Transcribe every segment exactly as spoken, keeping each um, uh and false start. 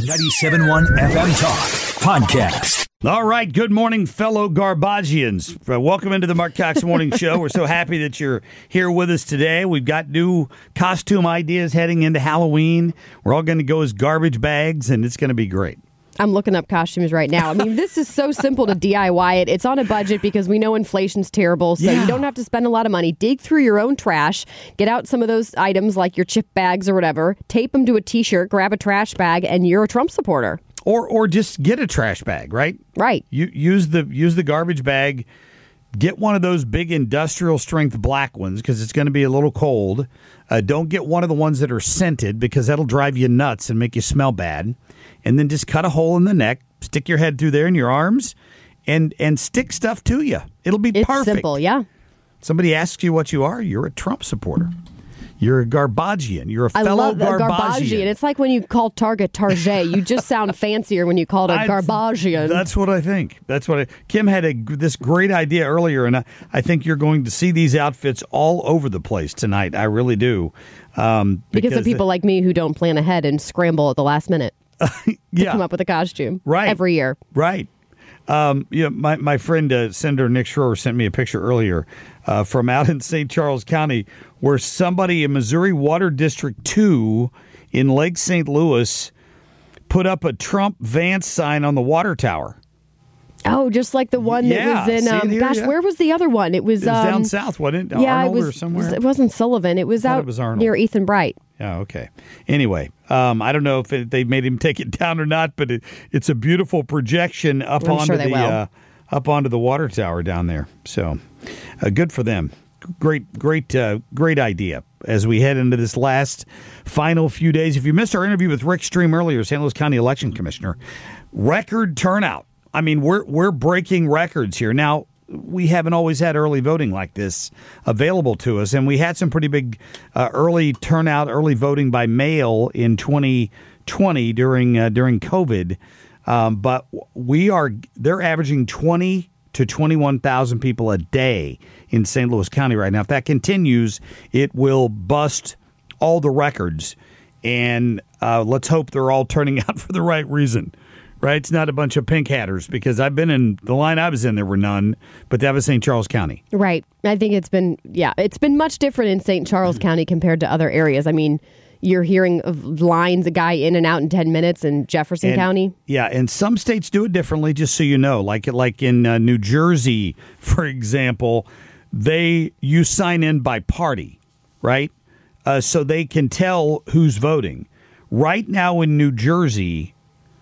ninety-seven point one F M Talk Podcast. All right. Good morning, fellow Garbagians. Uh, welcome into the Mark Cox Morning Show. We're so happy that you're here with us today. We've got new costume ideas heading into Halloween. We're all going to go as garbage bags, and it's going to be great. I'm looking up costumes right now. I mean, this is so simple to D I Y it. It's on a budget because we know inflation's terrible, so Yeah. you don't have to spend a lot of money. Dig through your own trash, get out some of those items like your chip bags or whatever, tape them to a T-shirt, grab a trash bag, and you're a Trump supporter. Or or just get a trash bag, right? Right. You use the use the garbage bag. Get one of those big industrial strength black ones because it's going to be a little cold. Uh, don't get one of the ones that are scented because that'll drive you nuts and make you smell bad. And then just cut a hole in the neck, stick your head through there in your arms, and and stick stuff to you. It'll be It's perfect. simple, yeah. Somebody asks you what you are, you're a Trump supporter. You're a Garbagian. You're a I fellow love the Garbagian. Garbagian. It's like when you call Target Target. You just sound fancier when you call it a I- Garbagian. That's what I think. That's what I, Kim had a, this great idea earlier, and I, I think you're going to see these outfits all over the place tonight. I really do. Um, because, of people like me who don't plan ahead and scramble at the last minute to yeah, come up with a costume Right. every year. right. Um, you know, my, my friend, uh, Senator Nick Schroer, sent me a picture earlier uh, from out in Saint Charles County where somebody in Missouri Water District two in Lake Saint Louis put up a Trump Vance sign on the water tower. Oh, just like the one Yeah, that was in, see it um, here, gosh, yeah. where was the other one? It was, It was um, down south, wasn't it? yeah, Arnold it was, or somewhere? It wasn't Sullivan. It was thought out it was Arnold. near Ethan Bright. Yeah, okay. Anyway, um, I don't know if it, they made him take it down or not, but it, it's a beautiful projection up I'm onto sure they the will. uh, up onto the water tower down there. So, uh, good for them. Great, great, uh, great idea. As we head into this last final few days, if you missed our interview with Rick Stream earlier, Saint Louis County Election Commissioner, record turnout. I mean, we're we're breaking records here now. We haven't always had early voting like this available to us, and we had some pretty big uh, early turnout, early voting by mail in twenty twenty during uh, during COVID. Um, but we are they're averaging twenty to twenty-one thousand people a day in Saint Louis County right now. If that continues, it will bust all the records, and uh, let's hope they're all turning out for the right reason. Right, it's not a bunch of pink hatters because I've been in the line I was in. There were none, but that was Saint Charles County. Right. I think it's been, yeah, it's been much different in Saint Charles County compared to other areas. I mean, you're hearing of lines, a guy in and out in ten minutes in Jefferson And- County. Yeah, and some states do it differently. Just so you know, like like in uh, New Jersey, for example, they you sign in by party, right? Uh, so they can tell who's voting. Right now in New Jersey.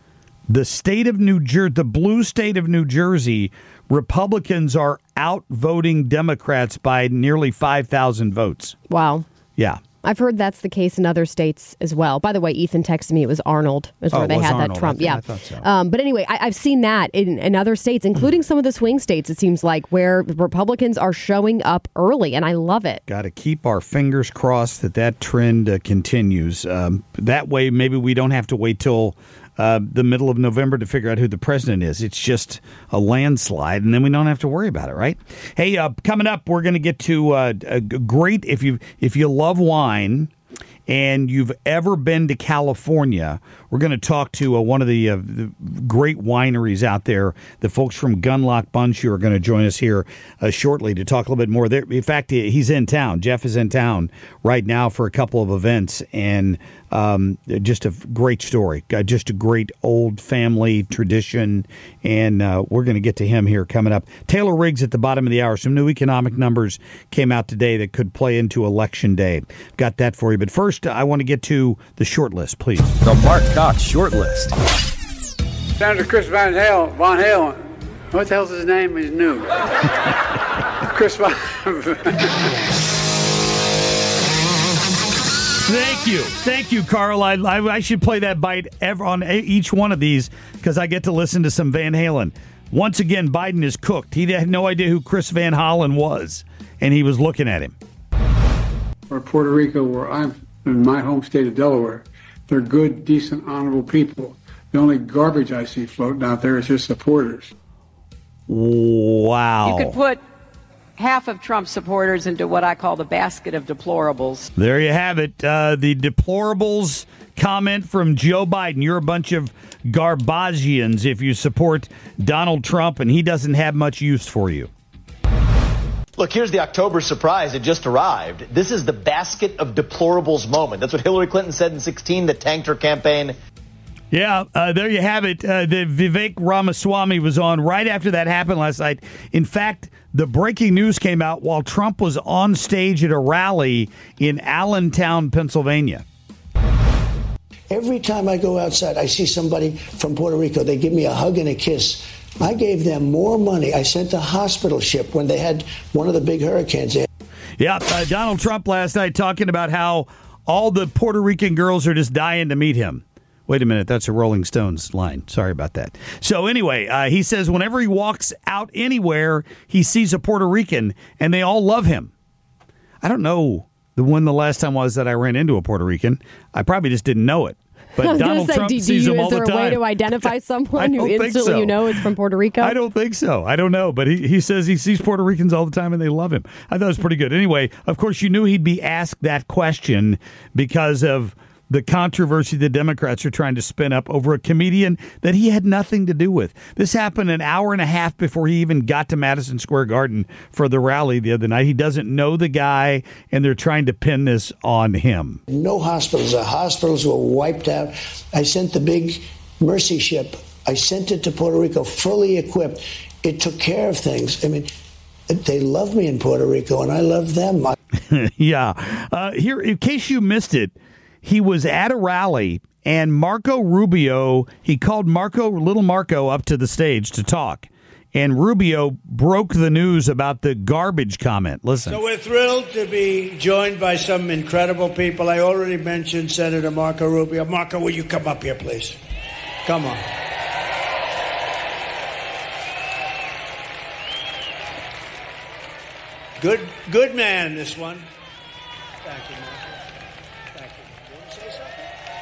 The state of New Jersey, the blue state of New Jersey, Republicans are outvoting Democrats by nearly five thousand votes. Wow. Yeah. I've heard that's the case in other states as well. By the way, Ethan texted me it was Arnold is Oh, where it they was had Arnold. that Trump. I think- yeah. I thought so. Um, but anyway, I, I've seen that in, in other states, including some of the swing states, it seems like, where Republicans are showing up early, and I love it. Got to keep our fingers crossed that that trend uh, continues. Um, that way, maybe we don't have to wait till uh, the middle of November to figure out who the president is. It's just a landslide, and then we don't have to worry about it, right? Hey, uh, coming up, we're going to get to uh, a great, if you if you love wine and you've ever been to California, we're going to talk to uh, one of the, uh, the great wineries out there. The folks from Gunlock Bundschuh are going to join us here uh, shortly to talk a little bit more. There, in fact, he's in town. Jeff is in town right now for a couple of events, and um, just a great story. Uh, just a great old family tradition, and uh, we're going to get to him here coming up. Taylor Riggs at the bottom of the hour. Some new economic numbers came out today that could play into Election Day. Got that for you. But first, I want to get to the short list, please. The Mark Cox Short List. Senator Chris Van Halen, Von Halen. What the hell's his name? He's new. Chris Von. Thank you. Thank you, Carl. I, I, I should play that bite ever on a, each one of these because I get to listen to some Van Halen. Once again, Biden is cooked. He had no idea who Chris Van Hollen was, and he was looking at him. Or Puerto Rico, where I'm in my home state of Delaware. They're good, decent, honorable people. The only garbage I see floating out there is just supporters. Wow. You could put half of Trump supporters into what I call the basket of deplorables. There you have it. Uh, the deplorables comment from Joe Biden. You're a bunch of garbagians if you support Donald Trump, and he doesn't have much use for you. Look, here's the October surprise. It just arrived. This is the basket of deplorables moment. That's what Hillary Clinton said in sixteen that tanked her campaign. Yeah, uh, there you have it. Uh, the Vivek Ramaswamy was on right after that happened last night. In fact, the breaking news came out while Trump was on stage at a rally in Allentown, Pennsylvania. Every time I go outside, I see somebody from Puerto Rico. They give me a hug and a kiss. I gave them more money. I sent a hospital ship when they had one of the big hurricanes. Yeah, uh, Donald Trump last night talking about how all the Puerto Rican girls are just dying to meet him. Wait a minute, that's a Rolling Stones line. Sorry about that. So anyway, uh, he says whenever he walks out anywhere, he sees a Puerto Rican, and they all love him. I don't know the when the last time was that I ran into a Puerto Rican. I probably just didn't know it. But I was Donald say, Trump do, do sees you, them all is there the a way time. to identify someone who think instantly so. you know is from Puerto Rico? I don't think so. I don't know. But he, he says he sees Puerto Ricans all the time and they love him. I thought it was pretty good. Anyway, of course, you knew he'd be asked that question because of the controversy the Democrats are trying to spin up over a comedian that he had nothing to do with. This happened an hour and a half before he even got to Madison Square Garden for the rally the other night. He doesn't know the guy, and they're trying to pin this on him. No hospitals. The hospitals were wiped out. I sent the big Mercy ship. I sent it to Puerto Rico fully equipped. It took care of things. I mean, they love me in Puerto Rico, and I love them. yeah. Uh, here, in case you missed it, he was at a rally, and Marco Rubio, he called Marco, little Marco, up to the stage to talk. And Rubio broke the news about the garbage comment. Listen. So we're thrilled to be joined by some incredible people. I already mentioned Senator Marco Rubio. Marco, will you come up here, please? Come on. Good, good man, this one. Thank you, Marco. Thank you. Do you want to say something?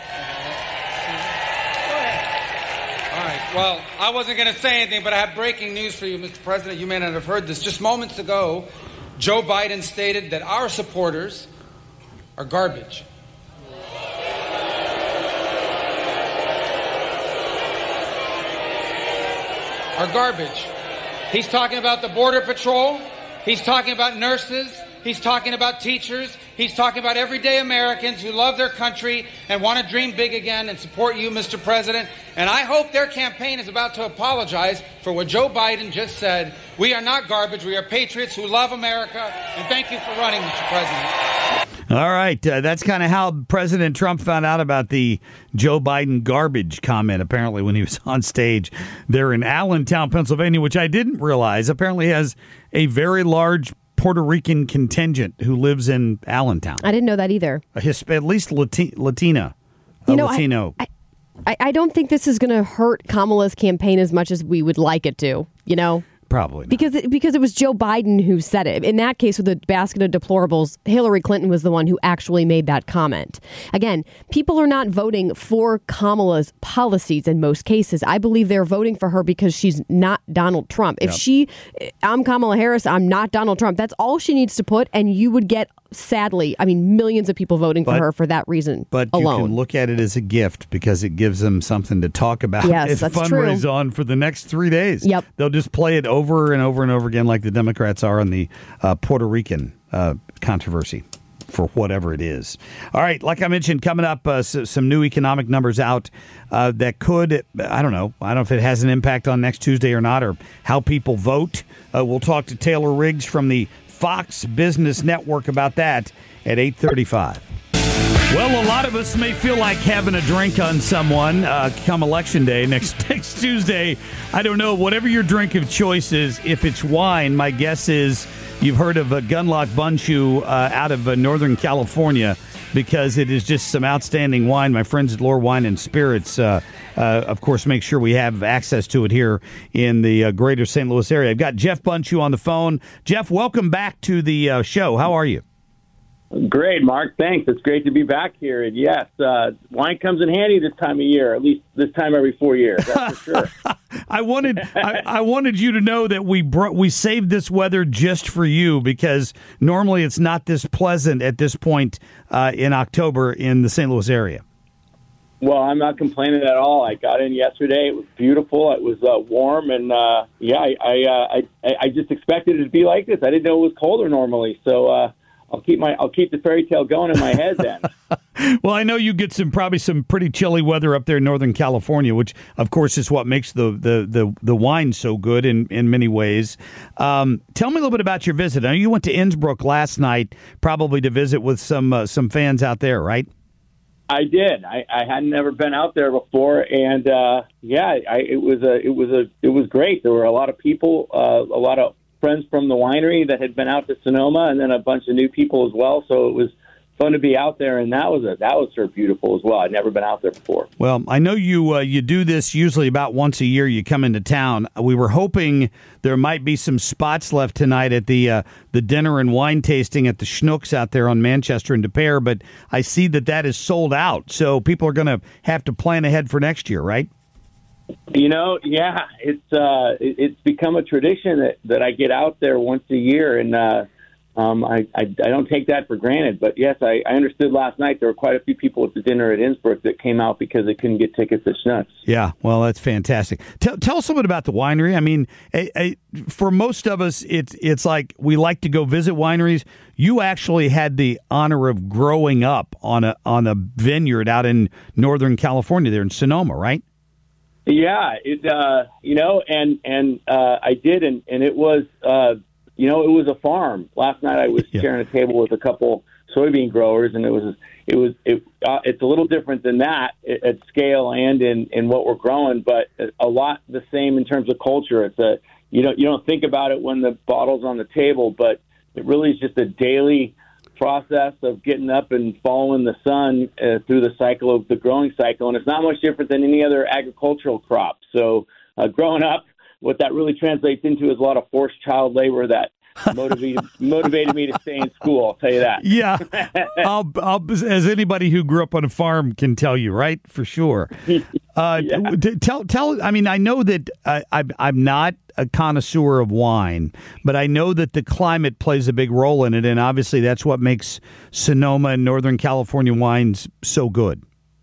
Go ahead. All right. Well, I wasn't going to say anything, but I have breaking news for you, Mister President. You may not have heard this. Just moments ago, Joe Biden stated that our supporters are garbage. Are garbage. He's talking about the Border Patrol. He's talking about nurses. He's talking about teachers. He's talking about everyday Americans who love their country and want to dream big again and support you, Mister President. And I hope their campaign is about to apologize for what Joe Biden just said. We are not garbage. We are patriots who love America. And thank you for running, Mister President. All right. Uh, that's kind of how President Trump found out about the Joe Biden garbage comment, apparently, when he was on stage there in Allentown, Pennsylvania, which I didn't realize apparently has a very large Puerto Rican contingent who lives in Allentown. I didn't know that either. A Hisp- at least Lati- Latina. You a know, Latino. I, I, I don't think this is going to hurt Kamala's campaign as much as we would like it to, you know? Probably not. Because it, because it was Joe Biden who said it. In that case, with the basket of deplorables, Hillary Clinton was the one who actually made that comment. Again, people are not voting for Kamala's policies in most cases. I believe they're voting for her because she's not Donald Trump. If Yep. she, I'm Kamala Harris, I'm not Donald Trump. That's all she needs to put, and you would get, sadly, I mean, millions of people voting But- for her for that reason But alone. you can look at it as a gift because it gives them something to talk about Yes, and that's fundraise true. on for the next three days. Yep. They'll just play it over and over and over again like the Democrats are on the uh, Puerto Rican uh, controversy for whatever it is. All right, like I mentioned, coming up, uh, s- some new economic numbers out uh, that could, I don't know, I don't know if it has an impact on next Tuesday or not or how people vote. Uh, we'll talk to Taylor Riggs from the Fox Business Network about that at eight thirty-five. Well, a lot of us may feel like having a drink on someone uh, come Election Day next next Tuesday. I don't know. Whatever your drink of choice is, if it's wine, my guess is you've heard of a Gunlock Bunchu uh, out of uh, Northern California because it is just some outstanding wine. My friends at Lore Wine and Spirits, uh, uh, of course, make sure we have access to it here in the uh, greater Saint Louis area. I've got Jeff Bunchu on the phone. Jeff, welcome back to the uh, show. How are you? Great, Mark. Thanks. It's great to be back here. And yes, uh, wine comes in handy this time of year, at least this time every four years. That's for sure. I wanted I, I wanted you to know that we brought, we saved this weather just for you, because normally it's not this pleasant at this point uh, in October in the Saint Louis area. Well, I'm not complaining at all. I got in yesterday. It was beautiful. It was uh, warm, and uh, yeah, I I, uh, I I just expected it to be like this. I didn't know it was colder normally, so uh, I'll keep my I'll keep the fairy tale going in my head then. Well, I know you get some probably some pretty chilly weather up there in Northern California, which of course is what makes the the the, the wine so good in in many ways. Um, tell me a little bit about your visit. I know you went to Innsbruck last night, probably to visit with some uh, some fans out there, right? I did. I, I hadn't ever been out there before, and uh, yeah, I, it was a it was a it was great. There were a lot of people, uh, a lot of friends from the winery that had been out to Sonoma, and then a bunch of new people as well. So it was fun to be out there, and that was a that was sort of beautiful as well. I'd never been out there before. Well, I know you uh, you do this usually about once a year. You come into town. We were hoping there might be some spots left tonight at the uh, the dinner and wine tasting at the Schnucks out there on Manchester and De Pere, but I see that that is sold out. So people are going to have to plan ahead for next year, right? You know, yeah, it's uh, it, it's become a tradition that, that I get out there once a year, and uh, Um, I, I, I don't take that for granted, but yes, I, I understood last night there were quite a few people at the dinner at Innsbruck that came out because they couldn't get tickets at Schnucks. Yeah, well, that's fantastic. Tell, tell us a bit about the winery. I mean, a, a, for most of us, it's it's like we like to go visit wineries. You actually had the honor of growing up on a on a vineyard out in Northern California, there in Sonoma, right? Yeah, it uh, you know, and and uh, I did, and and it was. Uh, You know, it was a farm. Last night I was yeah. sharing a table with a couple soybean growers, and it was it was it, uh, it's a little different than that at scale and in, in what we're growing, but a lot the same in terms of culture. It's a you don't you don't think about it when the bottle's on the table, but it really is just a daily process of getting up and following the sun uh, through the cycle of the growing cycle, and it's not much different than any other agricultural crop. So uh, growing up, what that really translates into is a lot of forced child labor that motivated motivated me to stay in school. I'll tell you that. Yeah, I'll, I'll, as anybody who grew up on a farm can tell you, right? For sure. Uh, yeah. Tell, tell. I mean, I know that I, I, I'm not a connoisseur of wine, but I know that the climate plays a big role in it, and obviously that's what makes Sonoma and Northern California wines so good.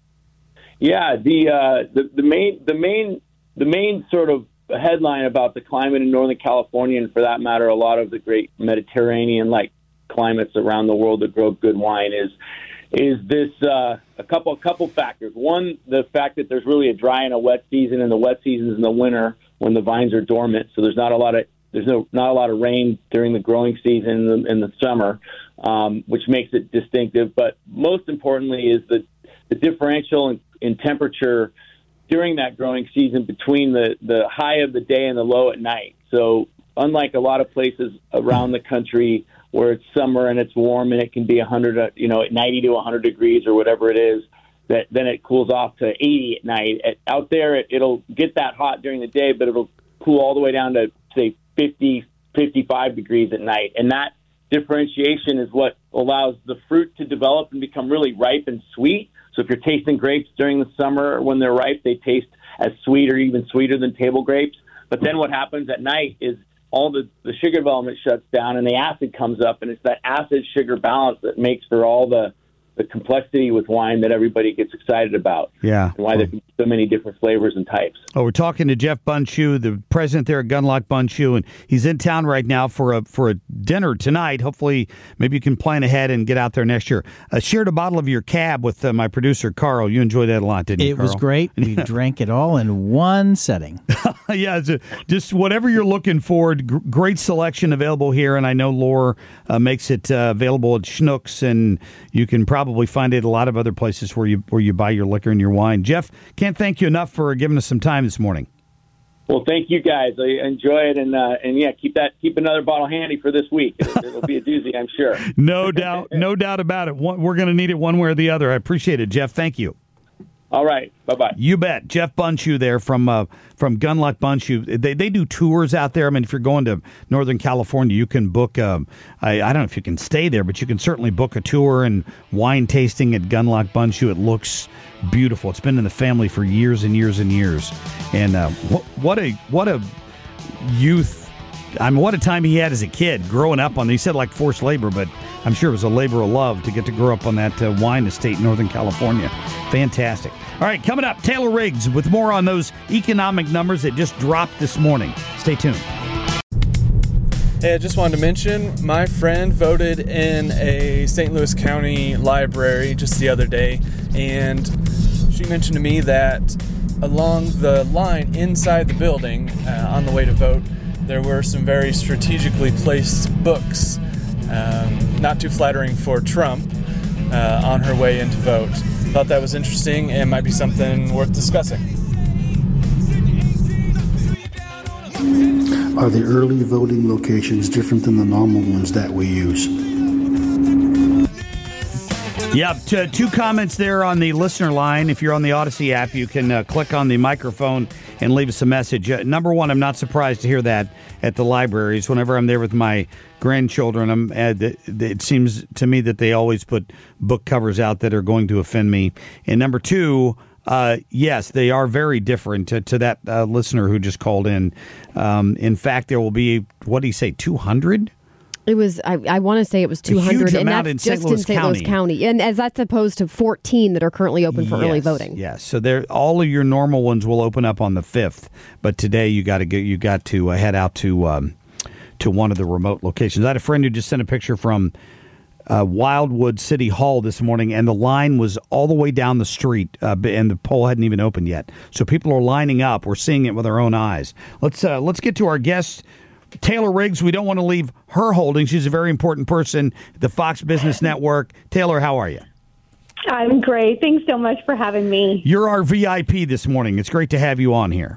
Yeah, the uh, the the main the main the main sort of a headline about the climate in Northern California, and for that matter, a lot of the great Mediterranean-like climates around the world that grow good wine, is is this uh, a couple a couple factors. One, the fact that there's really a dry and a wet season, and the wet season is in the winter when the vines are dormant, so there's not a lot of there's no not a lot of rain during the growing season in the, in the summer, um, which makes it distinctive. But most importantly, is the the differential in, in temperature during that growing season between the, the high of the day and the low at night. So unlike a lot of places around the country where it's summer and it's warm and it can be one hundred, you know, ninety to one hundred degrees or whatever it is, that then it cools off to eighty at night. At, out there, it, it'll get that hot during the day, but it'll cool all the way down to, say, fifty, fifty-five degrees at night. And that differentiation is what allows the fruit to develop and become really ripe and sweet. So if you're tasting grapes during the summer when they're ripe, they taste as sweet or even sweeter than table grapes. But then what happens at night is all the, the sugar development shuts down and the acid comes up, and it's that acid-sugar balance that makes for all the, the complexity with wine that everybody gets excited about. Yeah. And why there can be so many different flavors and types. Oh, we're talking to Jeff Bundschuh, the president there at Gunlock Bundschuh, and he's in town right now for a for a dinner tonight. Hopefully, maybe you can plan ahead and get out there next year. I shared a bottle of your cab with uh, my producer, Carl. You enjoyed that a lot, didn't you, It Carl? was great. We drank it all in one setting. Yeah, it's a, just whatever you're looking for. G- great selection available here, and I know Lore uh, makes it uh, available at Schnucks, and you can probably find it at a lot of other places where you where you buy your liquor and your wine. Jeff, can't thank you enough for giving us some time this morning. Well, thank you guys. I enjoy it, and uh, and yeah, keep that keep another bottle handy for this week. It'll, it'll be a doozy, I'm sure. No doubt, no doubt about it. One, we're going to need it one way or the other. I appreciate it, Jeff. Thank you. All right. Bye-bye. You bet. Jeff Bundschuh there from uh, from Gunluck Bundschuh. They they do tours out there. I mean, if you're going to Northern California, you can book, um, I, I don't know if you can stay there, but you can certainly book a tour and wine tasting at Gunluck Bundschuh. It looks beautiful. It's been in the family for years and years and years. And uh, what, what a what a youth. I mean, what a time he had as a kid growing up on, he said like forced labor, but I'm sure it was a labor of love to get to grow up on that uh, wine estate in Northern California. Fantastic. All right, coming up, Taylor Riggs with more on those economic numbers that just dropped this morning. Stay tuned. Hey, I just wanted to mention my friend voted in a Saint Louis County library just the other day, and she mentioned to me that along the line inside the building uh, on the way to vote, there were some very strategically placed books, um, not too flattering for Trump, uh, on her way in to vote. Thought that was interesting and might be something worth discussing. Are the early voting locations different than the normal ones that we use? Yeah, t- two comments there on the listener line. If you're on the Odyssey app, you can uh, click on the microphone and leave us a message. Uh, number one, I'm not surprised to hear that at the libraries. Whenever I'm there with my grandchildren, I'm, uh, th- th- it seems to me that they always put book covers out that are going to offend me. And number two, uh, yes, they are very different to, to that uh, listener who just called in. Um, in fact, there will be, what do you say, two hundred? It was, I, I want to say it was two hundred, huge and amount that's in Saint just Louis in Saint Louis County. County. And as that's opposed to fourteen that are currently open for yes, early voting. Yes, so there, all of your normal ones will open up on the fifth, but today you got to get, you got to uh, head out to um, to one of the remote locations. I had a friend who just sent a picture from uh, Wildwood City Hall this morning, and the line was all the way down the street, uh, and the poll hadn't even opened yet. So people are lining up. We're seeing it with our own eyes. Let's uh, let's get to our guest. Taylor Riggs, we don't want to leave her holding. She's a very important person at the Fox Business Network. Taylor, how are you? I'm great. Thanks so much for having me. You're our V I P this morning. It's great to have you on here.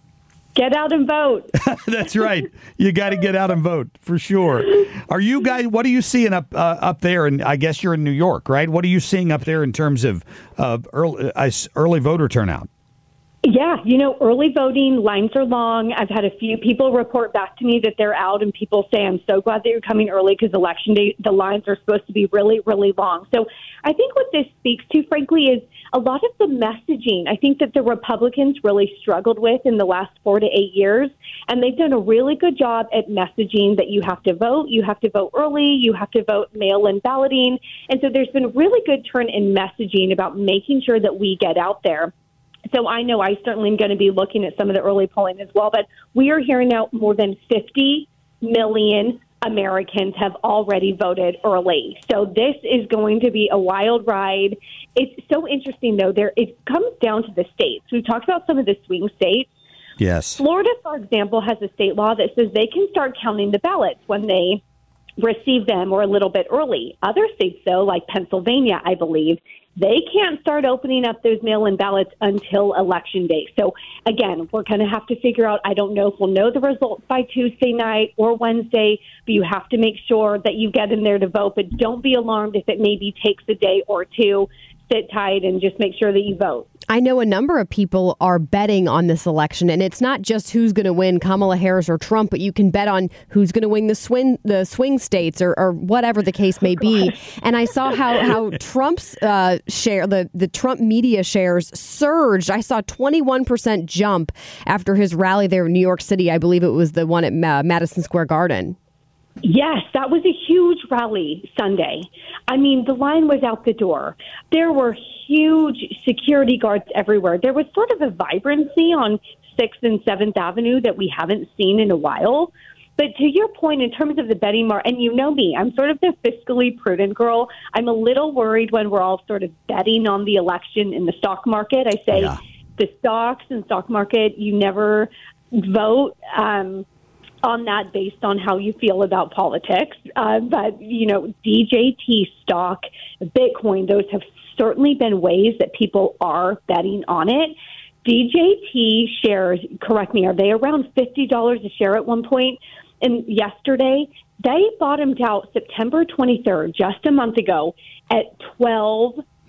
Get out and vote. That's right. You got to get out and vote for sure. Are you guys, what are you seeing up uh, up there? And I guess you're in New York, right? What are you seeing up there in terms of, of early, uh, early voter turnout? Yeah, you know, early voting, lines are long. I've had a few people report back to me that they're out, and people say, I'm so glad that you're coming early because election day, the lines are supposed to be really, really long. So I think what this speaks to, frankly, is a lot of the messaging I think that the Republicans really struggled with in the last four to eight years. And they've done a really good job at messaging that you have to vote, you have to vote early, you have to vote mail-in balloting. And so there's been a really good turn in messaging about making sure that we get out there. So I know I certainly am going to be looking at some of the early polling as well, but we are hearing now more than fifty million Americans have already voted early. So this is going to be a wild ride. It's so interesting, though. There, it comes down to the states. We've talked about some of the swing states. Yes. Florida, for example, has a state law that says they can start counting the ballots when they receive them or a little bit early. Other states, though, like Pennsylvania, I believe, they can't start opening up those mail-in ballots until Election Day. So, again, we're going to have to figure out, I don't know if we'll know the results by Tuesday night or Wednesday, but you have to make sure that you get in there to vote. But don't be alarmed if it maybe takes a day or two. Sit tight and just make sure that you vote. I know a number of people are betting on this election, and it's not just who's going to win, Kamala Harris or Trump, but you can bet on who's going to win the swing the swing states or, or whatever the case may be. And I saw how how Trump's uh, share, the the Trump media shares surged. I saw twenty-one percent jump after his rally there in New York City. I believe it was the one at uh, Madison Square Garden. Yes, that was a huge rally Sunday. I mean, the line was out the door. There were huge security guards everywhere. There was sort of a vibrancy on sixth and seventh Avenue that we haven't seen in a while. But to your point, in terms of the betting market, and you know me, I'm sort of the fiscally prudent girl. I'm a little worried when we're all sort of betting on the election in the stock market. I say yeah. the stocks and stock market, you never vote um on that based on how you feel about politics. Uh, but, you know, D J T stock, Bitcoin, those have certainly been ways that people are betting on it. D J T shares, correct me, are they around fifty dollars a share at one point? And yesterday, they bottomed out September twenty-third, just a month ago, at twelve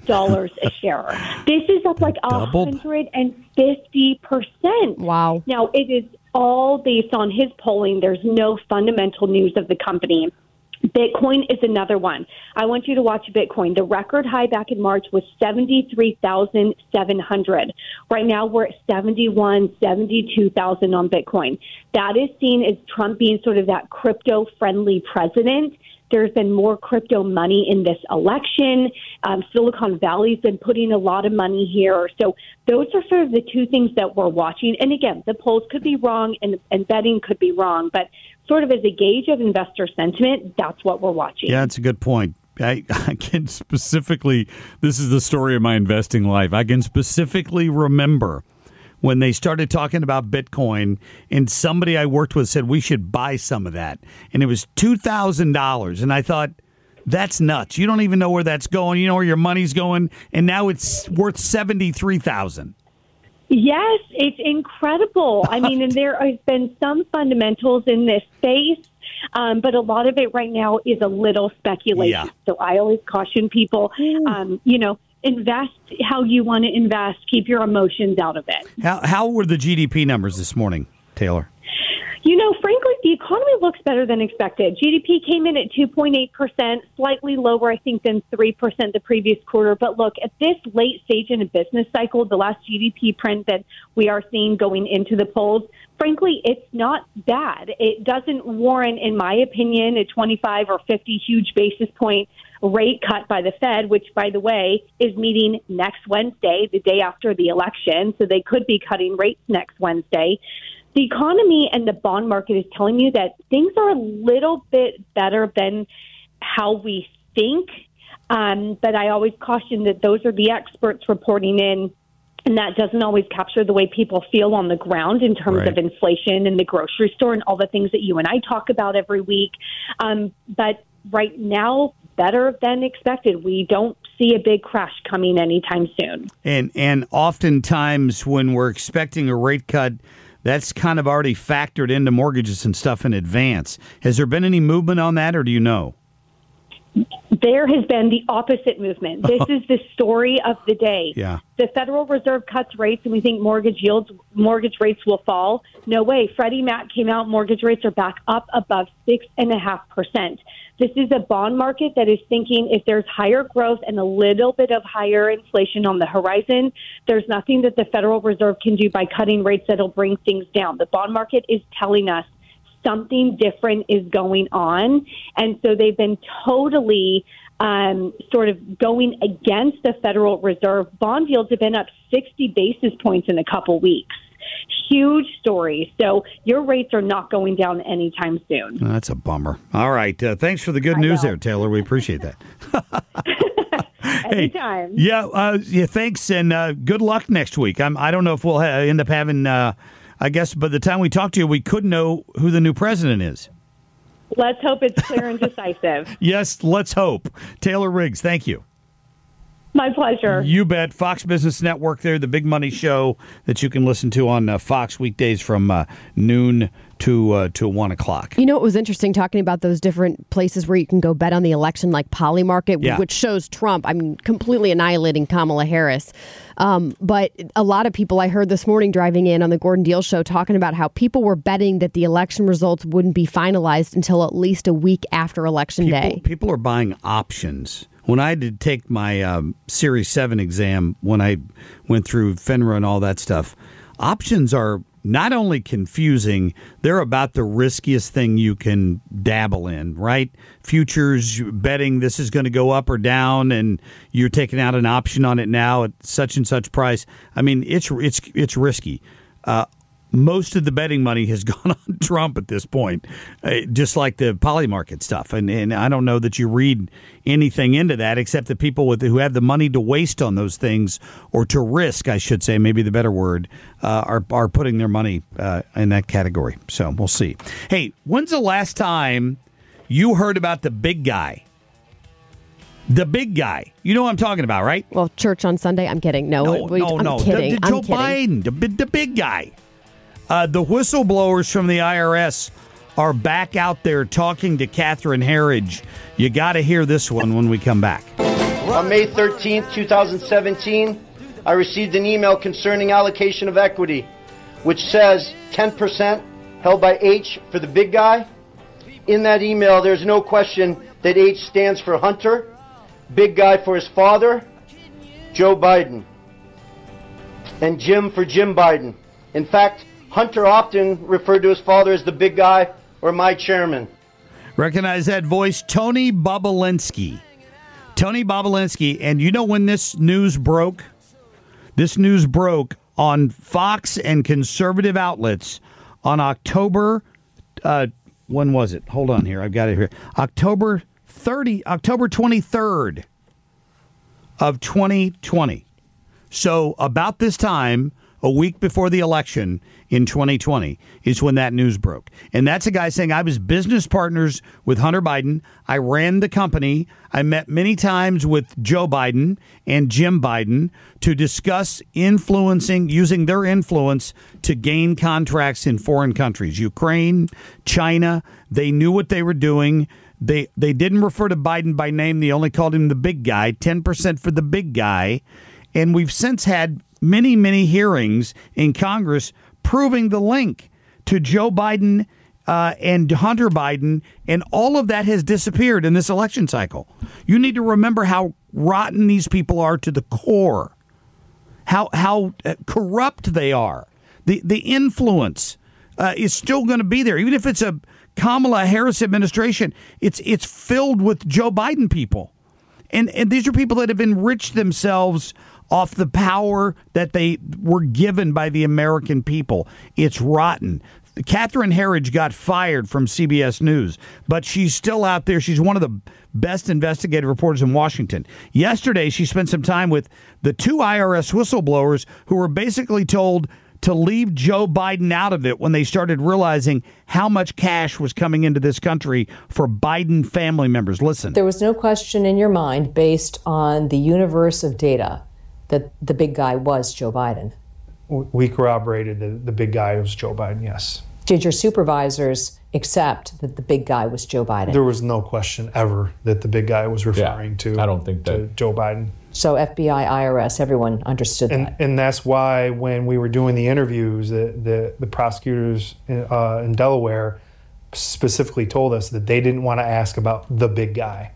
dollars a share. This is up like one hundred fifty percent. Wow. Now, it is all based on his polling. There's no fundamental news of the company. Bitcoin is another one. I want you to watch Bitcoin. The record high back in March was seventy-three thousand seven hundred. Right now we're at seventy-one, seventy-two thousand on Bitcoin. That is seen as Trump being sort of that crypto-friendly president. There's been more crypto money in this election. Um, Silicon Valley's been putting a lot of money here. So those are sort of the two things that we're watching. And again, the polls could be wrong and, and betting could be wrong, but sort of as a gauge of investor sentiment, that's what we're watching. Yeah, that's a good point. I, I can specifically, this is the story of my investing life. I can specifically remember when they started talking about Bitcoin, and somebody I worked with said we should buy some of that. And it was two thousand dollars. And I thought, that's nuts. You don't even know where that's going. You know where your money's going. And now it's worth seventy-three thousand dollars. Yes, it's incredible. I mean, and there has been some fundamentals in this space, um, but a lot of it right now is a little speculation. Yeah. So I always caution people, um, you know, invest how you want to invest. Keep your emotions out of it. How how were the G D P numbers this morning, Taylor? You know, frankly, the economy looks better than expected. G D P came in at two point eight percent, slightly lower, I think, than three percent the previous quarter. But look, at this late stage in a business cycle, the last G D P print that we are seeing going into the polls, frankly, it's not bad. It doesn't warrant, in my opinion, a twenty-five or fifty huge basis point rate cut by the Fed, which, by the way, is meeting next Wednesday, the day after the election. So they could be cutting rates next Wednesday. The economy and the bond market is telling you that things are a little bit better than how we think. Um, but I always caution that those are the experts reporting in, and that doesn't always capture the way people feel on the ground in terms Right. of inflation in the grocery store and all the things that you and I talk about every week. Um, but right now, better than expected. We don't see a big crash coming anytime soon. And and oftentimes when we're expecting a rate cut, that's kind of already factored into mortgages and stuff in advance. Has there been any movement on that, or do you know? There has been the opposite movement. This is the story of the day. Yeah. The Federal Reserve cuts rates, and we think mortgage yields, mortgage rates will fall. No way. Freddie Mac came out. Mortgage rates are back up above six and a half percent. This is a bond market that is thinking if there's higher growth and a little bit of higher inflation on the horizon, there's nothing that the Federal Reserve can do by cutting rates that'll bring things down. The bond market is telling us something different is going on. And so they've been totally um, sort of going against the Federal Reserve. Bond yields have been up sixty basis points in a couple weeks. Huge story. So your rates are not going down anytime soon. Oh, that's a bummer. All right. Uh, thanks for the good I news know. there, Taylor. We appreciate that. Anytime. Yeah, uh, yeah. Thanks, and uh, good luck next week. I'm, I don't know if we'll ha- end up having. Uh, I guess by the time we talk to you, we could know who the new president is. Let's hope it's clear and decisive. Yes, let's hope. Taylor Riggs, thank you. My pleasure. You bet. Fox Business Network there, the big money show that you can listen to on uh, Fox weekdays from uh, noon to uh, to one o'clock. You know, it was interesting talking about those different places where you can go bet on the election, like Polymarket, Yeah. which shows Trump, I mean, completely annihilating Kamala Harris. Um, but a lot of people I heard this morning driving in on the Gordon Deal show talking about how people were betting that the election results wouldn't be finalized until at least a week after Election People, Day. people are buying options. When I did take my um, Series seven exam, when I went through FINRA and all that stuff, options are not only confusing, they're about the riskiest thing you can dabble in, right? Futures, betting this is going to go up or down, and you're taking out an option on it now at such and such price. I mean, it's it's it's risky. Uh, most of the betting money has gone on Trump at this point, uh, just like the Polymarket stuff. And, and I don't know that you read anything into that except the people with who have the money to waste on those things, or to risk, I should say, maybe the better word, uh, are, are putting their money uh, in that category. So we'll see. Hey, when's the last time you heard about the big guy? The big guy. You know what I'm talking about, right? Well, church on Sunday. I'm kidding. No, No, wait, no, I'm no. kidding. The, the I'm Joe kidding. Biden, the, bi- the big guy. Uh, the whistleblowers from the I R S are back out there talking to Catherine Herridge. You got to hear this one when we come back. On May thirteenth, twenty seventeen, I received an email concerning allocation of equity, which says ten percent held by H for the big guy. In that email, there's no question that H stands for Hunter, big guy for his father, Joe Biden, and Jim for Jim Biden. In fact, Hunter often referred to his father as the big guy or my chairman. Recognize that voice? Tony Bobulinski. Tony Bobulinski. And you know when this news broke? This news broke on Fox and conservative outlets on October, uh, when was it? Hold on here. I've got it here. October thirtieth, October twenty-third of twenty twenty. So about this time, a week before the election in twenty twenty, is when that news broke. And that's a guy saying, I was business partners with Hunter Biden. I ran the company. I met many times with Joe Biden and Jim Biden to discuss influencing, using their influence to gain contracts in foreign countries. Ukraine, China, they knew what they were doing. They they didn't refer to Biden by name. They only called him the big guy, ten percent for the big guy. And we've since had many, many hearings in Congress proving the link to Joe Biden uh, and Hunter Biden, and all of that has disappeared in this election cycle. You need to remember how rotten these people are to the core, how how uh, corrupt they are. The, the influence uh, is still going to be there. Even if it's a Kamala Harris administration, it's it's filled with Joe Biden people. And, and these are people that have enriched themselves off the power that they were given by the American people. It's rotten. Catherine Herridge got fired from C B S News, but she's still out there. She's one of the best investigative reporters in Washington. Yesterday, she spent some time with the two I R S whistleblowers who were basically told to leave Joe Biden out of it when they started realizing how much cash was coming into this country for Biden family members. Listen. There was no question in your mind, based on the universe of data, that the big guy was Joe Biden. We corroborated that the big guy was Joe Biden, yes. Did your supervisors accept that the big guy was Joe Biden? There was no question ever that the big guy was referring yeah, to, I don't think that. to Joe Biden. So F B I, I R S, everyone understood and, that. And that's why when we were doing the interviews, the, the, the prosecutors in, uh, in Delaware specifically told us that they didn't want to ask about the big guy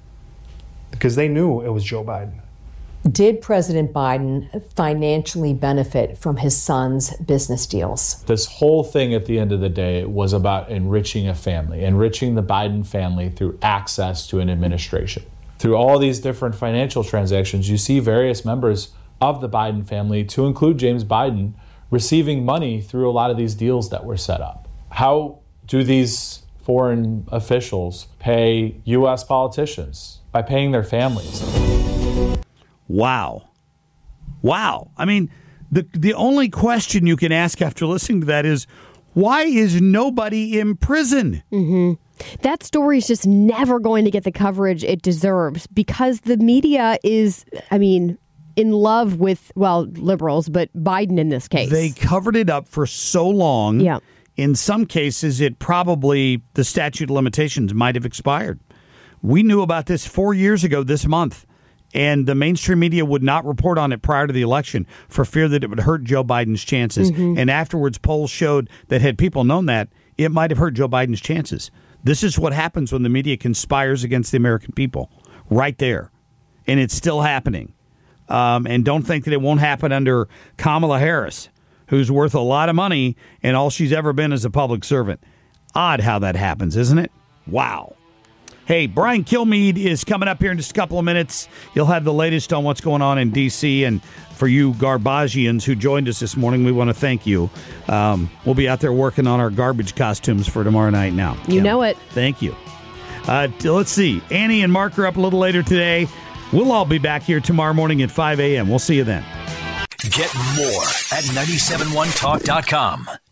because they knew it was Joe Biden. Did President Biden financially benefit from his son's business deals? This whole thing at the end of the day was about enriching a family, enriching the Biden family through access to an administration. Through all these different financial transactions, you see various members of the Biden family, to include James Biden, receiving money through a lot of these deals that were set up. How do these foreign officials pay U S politicians? By paying their families. Wow. Wow. I mean, the the only question you can ask after listening to that is, why is nobody in prison? Mm-hmm. That story is just never going to get the coverage it deserves because the media is, I mean, in love with, well, liberals, but Biden in this case. They covered it up for so long. Yeah. In some cases, it probably, the statute of limitations might have expired. We knew about this four years ago this month, and the mainstream media would not report on it prior to the election for fear that it would hurt Joe Biden's chances. Mm-hmm. And afterwards, polls showed that had people known that, it might have hurt Joe Biden's chances. This is what happens when the media conspires against the American people, right there. And it's still happening. Um, and don't think that it won't happen under Kamala Harris, who's worth a lot of money, and all she's ever been is a public servant. Odd how that happens, isn't it? Wow. Hey, Brian Kilmeade is coming up here in just a couple of minutes. He'll have the latest on what's going on in D C, and for you Garbagians who joined us this morning, we want to thank you. Um, we'll be out there working on our garbage costumes for tomorrow night now. You Kim, know it. Thank you. Uh, let's see. Annie and Mark are up a little later today. We'll all be back here tomorrow morning at five a.m. We'll see you then. Get more at nine seven one talk dot com.